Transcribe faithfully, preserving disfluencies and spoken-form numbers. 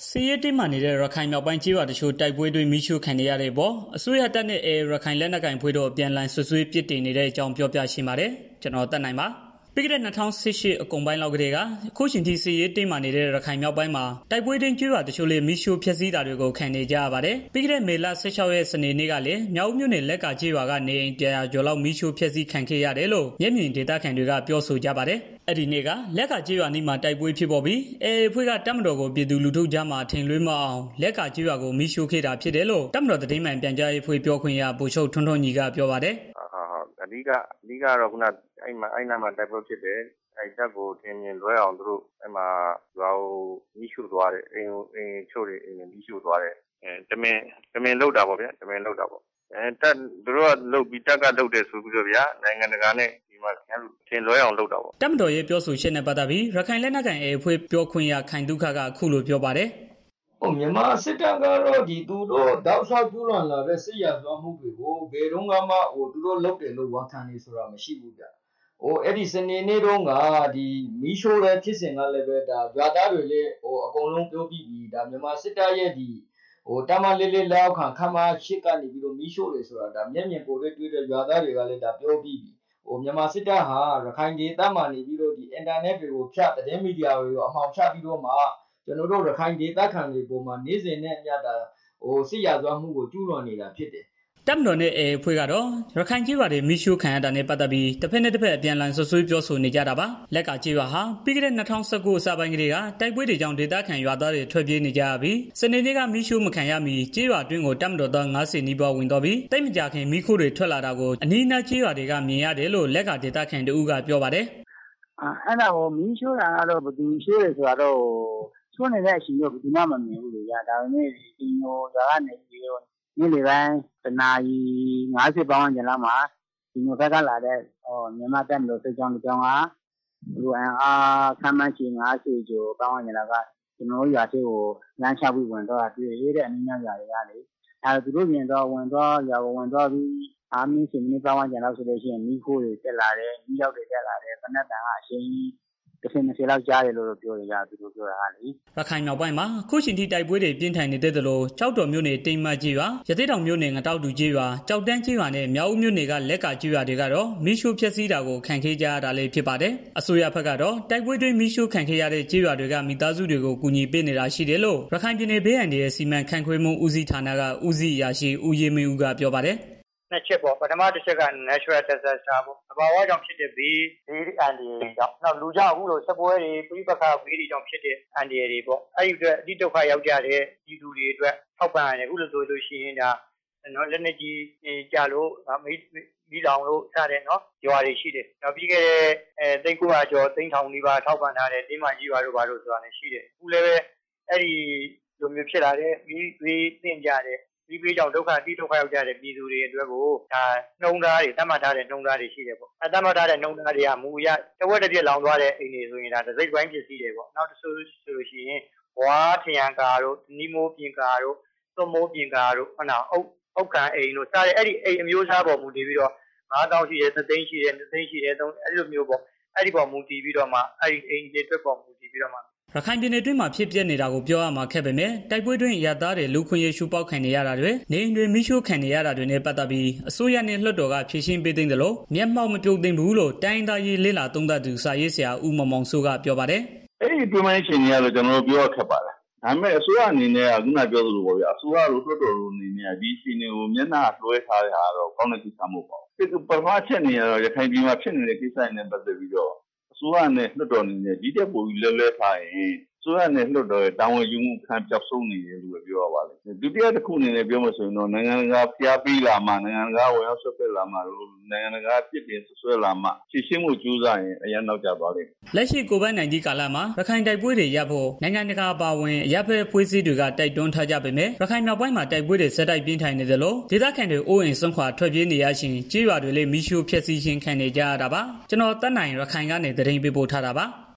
စီးရီးတင်းမာနေတဲ့ရခိုင်မြောက်ပိုင်းကျေးရွာတချို့တိုက်ပွဲတွေမိရှုခံနေရတဲ့ပေါ်အစိုးရတပ်နဲ့အေရခိုင်လက်နက်ကိုင်ဖွဲ့တို့အပြန်လှန်ဆွဆွေးပစ်တင်နေတဲ့အကြောင်းပြောပြရှိပါတယ်ကျွန်တော်တက်နိုင်ပါပြီးခဲ့တဲ့၂၀၁၈အကုန်ပိုင်းလောက်ကတည်းကအခုချိန်ထိစီးရီးတင်းမာနေတဲ့ရခိုင်မြောက်ပိုင်းမှာတိုက်ပွဲတင်းကျွေးရွာတချို့လေးမိရှုဖျက်ဆီးတာတွေကိုခံနေကြရပါတယ်ပြီးခဲ့တဲ့မေလ၁၆ရက်စနေနေ့ကလည်းမြောက်မြို့နယ်လက်ကကျေးရွာကနေအိမ်တရာကျော်လောက်မိရှုဖျက်ဆီးခံခဲ့ရတယ်လို့မျက်မြင်ဒေသခံတွေကပြောဆိုကြပါတယ်အဲ့ဒီနေ့ကလက်ကကျေးရွာနီးမှာတိုက်ပွဲဖြစ်ပေါ်ပြီးအေအဖွဲ့ကတပ်မတော်ကိုပြည်သူလူထုကြားမှာထင်လွှဲမအောင်လက်ကကျေးရွာကိုမိရှုခဲ့တာဖြစ်တယ်လို့တပ်မတော်သတင်းမှန်ပြန်ကြားရေးအဖွဲ့ပြောခွင့်ရဗိုလ်ချုပ်ထွန်းထွန်းညီကပြောပါတယ်အဓိကအဓိကတော့ခုနအဲ့မှာအဲ့နာမှာတိုက်ပွဲဖြစ်တယ်အဲ့တပ်ကိုထင်မြင်လွဲအောင်သူတို့အဲ့မှာရွာကိုမိရှုသွားတယ်အိမ်ကိုအိမ်ချို့တွေအိမ်မိရှုသွားတယ်အဲတမင်တမင်လောက်တာပေါ့ဗျာတမင်လောက်တာပေါ့အဲတပ်သူတို့ကလုတ်ပြီးတပ်ကလုတ်တယ်ဆိုပြီးတော့ဗျာနိုင်ငံတကာနဲ့ဒီမှာထင်လွဲအောင်လုပ်တာပေါ့တပ်မတော်ရဲ့ပြောဆိုချက်နဲ့ပတ်သက်ပြီးရခိုင်လက်နက်ကိုင်အေအဖွဲ့ပြောခွင့်ရခိုင်ဒုက္ခကအခုလိုပြောပါတယ်ဟိုမြန်မာစစ်တပ်ကတော့ဒီသူတို့တောက်လျှောက်ကျူးလွန်လာတဲ့စစ်ရာဇဝမှုတွေကိုဘယ်တော့မှဟိုသူတို့လုပ်တယ်လို့ဝန်ခံနေဆိုတာမရှိဘူးဗျဟိုအဲ့ဒီစနေနေ့တုန်းကဒီမီရှိုးရဲ့ဖြစ်စဉ်ကလည်းပဲဒါရွာသားတွေလည်းဟိုအကုန်လုံးပြောပြီးပြီဒါမြန်မာစစ်တပ်ရဲ့ဒီဟိုတမန်လေးလေးလောက်ခံခမာရှစ်ကနေပြီးတော့မီရှိုးတယ်ဆိုတာဒါမျက်မြင်ကိုယ်တွေ့တဲ့ရွာသားတွေကလည်းဒါပြောပြီးပြီဟိုမြန်မာစစ်တပ်ဟာရခိုင်ဒေသမှာနေပြီးတော့ဒီအင်တာနက်တွေကိုဖြတ်သတင်းမီဒီယာတွေကိုအမှောင်ချပြီးတော့မှကျွန်တော်တို့ရခိုင်ဒေသခံတွေပုံမှာနေ့စဉ်နဲ့အမျှတာဟိုစစ်ရာဇဝမှုကိုကျူးလွန်နေတာဖြစ်တယ်တပ်မတော်နဲ့အေအဖွဲ့ကတော့ရခိုင်ကျေးရွာတွေမိရှုခံရတာနဲ့ပတ်သက်ပြီးတစ်ဖက်နဲ့တစ်ဖက်အပြန်အလှန်ဆွဆွေးပြောဆိုနေကြတာပါလက်ကကျေးရွာဟာပြီးခဲ့တဲ့၂၀၁၉အစပိုင်းကတည်းကတိုက်ပွဲတွေကြောင့်ဒေသခံရွာသားတွေထွက်ပြေးနေကြရပြီးစနေနေ့ကမိရှုမခံရမီကျေးရွာအတွင်းကိုတပ်မတော်သား၅၀နီးပါးဝင်တော့ပြီးတိတ်မကြခင်မိခိုးတွေထွက်လာတာကိုအနီးအနားကျေးရွာတွေကမြင်ရတယ်လို့လက်ကဒေသခံတဦးကပြောပါတယ်အဲ့ဒါကိုမိရှုတာကတော့ဘယ်သူရှိရဲဆိုတော့ချိုးနေတဲ့အချိန်တော့ဘယ်သူမှမမြင်ဘူးလေကြာဒါပေမဲ့ဒီဟိုဇာကနေပြီးတော့နေ့လေပိုင်းတနာရီ၅၀ပေါင်းကျန်လာမှာဒီမျိုးဘက်ကလာတဲ့ဟောမြန်မာတပ်မတော်စစ်ကြောင်းကြောင်းကလူအင်အားခမ်းမချီ၅၀ကျော်ပေါင်းကျန်လာကကျွန်တော်တို့ရွာသေးကိုလမ်းချပြီးဝင်တော့တွေ့ရတဲ့အနည်းငယ်ရွာတွေကလေအဲသူတို့ပြင်တော့ဝင်တော့ရွာကိုဝင်တော့ပြီးအားမင်းစင်နေပေါင်းကျန်လာဆိုလို့ရှိရင်မိခိုးတွေတက်လာတယ်မိရောက်တွေတက်လာတယ်ခဏတန်ကအရှင်တစ်ဆယ်နှစ်ဆယ်လောက်ကြားတယ်လို့ပြောရကြသူတို့ပြောတာဟာလေရခိုင်မြောက်ပိုင်းမှာခုချိန်ထိတိုက်ပွဲတွေပြင်းထန်နေတဲ့သလိုကြောက်တော်မြို့နယ်တိမ်မကြီးရွာရသေးတောင်မြို့နယ်ငတောက်တူကြီးရွာကြောက်တန်းကြီးရွာနဲ့မြောက်ဦးမြို့နယ်ကလက်ကာကြီးရွာတွေကတော့မီးရှို့ဖျက်ဆီးတာကိုခံခဲ့ကြရတာလည်းဖြစ်ပါတယ်အစိုးရဘက်ကတော့တိုက်ပွဲတွေမီးရှို့ခံခဲ့ရတဲ့ကြီးရွာတွေကမိသားစုတွေကိုကူညီပေးနေတာရှိတယ်လို့ရခိုင်ပြည်နယ်ဘေးအန္တရာယ်စီမံခန့်ခွဲမှုဦးစီးဌာနကဦးစီးရာရှိဦးရေးမင်းဦးကပြောပါတယ်နှစ်ချက်ပေါ့ပထမတစ်ချက်က natural disaster ပေါ့အဘာဝကြောင့်ဖြစ်တဲ့ဘေးဘေးအန္တရာယ်ကြောင့်နောက်လူကြောင့်အခုလိုစပွဲတွေပြိပခါဘေးတွေကြောင့်ဖြစ်တဲ့အန္တရာယ်တွေပေါ့အဲ့ဒီအတွက်အတိဒုက္ခရောက်ကြတဲ့ဒီလူတွေအတွက်ထောက်ပံ့ရတယ်အခုလိုဆိုလို့ရှိရင်ဒါနော်လက်နေကြီးကြလို့မိမိလောင်လို့စတဲ့နော်ရွာတွေရှိတယ်နောက်ပြီးခဲ့တဲ့အဲတိတ်ကူအကျော်တိန့်ထောင်ဒီပါထောက်ပံ့ထားတဲ့တင်းမကြီးရွာတို့ဘာလို့ဆိုတာလည်းရှိတယ်အခုလည်းပဲအဲ့ဒီလိုမျိုးဖြစ်လာတဲ့မိသေးသင်ကြတဲ့ဒီပေးကြောင့်ဒုက္ခတိဒုက္ခရောက်ကြတဲ့ပြည်သူတွေအတွက်ကိုဒါနှုံသားတွေတတ်မှတ်ထားတဲ့နှုံသားတွေရှိတယ်ပေါ့အဲတတ်မှတ်ထားတဲ့နှုံသားတွေကမူရတဝက်တစ်ပြက်လောင်သွားတဲ့အိမ်တွေဆိုရင်ဒါတစ်စိတ်ပိုင်းပစ္စည်းတွေပေါ့နောက်တစ်ဆိုဆိုလို့ရှိရင်ဝါထရံကာတို့နီမိုးပြင်ကာတို့သွမိုးပြင်ကာတို့ဟောနာအုတ်အုတ်ခံအိမ်တို့စတဲ့အဲ့ဒီအိမ်အမျိုးအစားပေါ်မူတည်ပြီးတော့ငါးတောင်းရှိတယ်သသိန်းရှိတယ်နှစ်သိန်းရှိတယ်သုံးအဲ့လိုမျိုးပေါ့အဲ့ဒီပေါ်မူတည်ပြီးတော့မှအဲ့ဒီအိမ်တွေအတွက်ပေါ်မူတည်ပြီးတော့မှရခိုင်ပြည်နယ်တွင်းမှာဖြစ်ပျက်နေတာကိုပြောရမှာခက်ပေမဲ့တိုက်ပွဲတွင်းရသားတွေလူခွင့်ရရှုပေါက်ခံနေရတာတွေနေအိမ်တွေမိရှို့ခံနေရတာတွေနဲ့ပတ်သက်ပြီးအစိုးရနဲ့လွှတ်တော်ကဖြေရှင်းပေးသိမ်းတယ်လို့မျက်မှောက်မပြုတ်သိမ်းဘူးလို့တိုင်းသားရေးလေးလာသုံးသပ်သူစာရေးဆရာဦးမောင်မောင်စိုးကပြောပါတယ်အဲ့ဒီပြည်မရှင်တွေကတော့ကျွန်တော်တို့ပြောခက်ပါလားဒါပေမဲ့အစိုးရအနေနဲ့ကခုနပြောသလိုပေါ့ဗျာအစိုးရတို့လွှတ်တော်တို့အနေနဲ့ဒီရှင်တွေကိုမျက်နှာလွှဲထားတဲ့ဟာတော့ကောင်းတဲ့ကိစ္စမဟုတ်ပါဘူးဒီပထမချက်နေရတော့ရခိုင်ပြည်မှာဖြစ်နေတဲ့ကိစ္စတွေနဲ့ပတ်သက်ပြီးတော့အစိုးရနဲ့လွှတ်တော်အနေနဲ့ဒီတက်ပိုပြီးလဲလဲထားရင်ဆိုရနဲ့လွတ်တော်တောင်းဝယူမှုခံပြောက်ဆုံးနေတယ်လို့ပြောရပါလိမ့်မယ်ဒုတိယတစ်ခုအနေနဲ့ပြောမှဆိုရင်တော့နိုင်ငံကဖျားပေးလာမှနိုင်ငံကဝင်ရောက်ဆွဲဖက်လာမှလို့နိုင်ငံကပြစ်တင်ဆွဲလာမှရှင်းရှင်းမှုကြိုးစားရင်အရင်နောက်ကျသွားလိမ့်မယ်လက်ရှိကိုဗစ်-19 ကာလမှာရခိုင်တိုက်ပွဲတွေရပ်ဖို့နိုင်ငံတကာပါဝင်အရပ်ဖက်ဖွဲ့စည်းတွေကတိုက်တွန်းထားကြပေမဲ့ရခိုင်မြောက်ပိုင်းမှာတိုက်ပွဲတွေဆက်တိုက်ပြင်းထန်နေတယ်လို့ဒေသခံတွေအိုးအိမ်ဆွန့်ခွာထွက်ပြေးနေရခြင်းကြေးရွာတွေလည်းမိရှုဖျက်ဆီးခြင်းခံနေကြရတာပါကျွန်တော်တက်နိုင်ရခိုင်ကနေသတင်းပေးပို့ထားတာပါ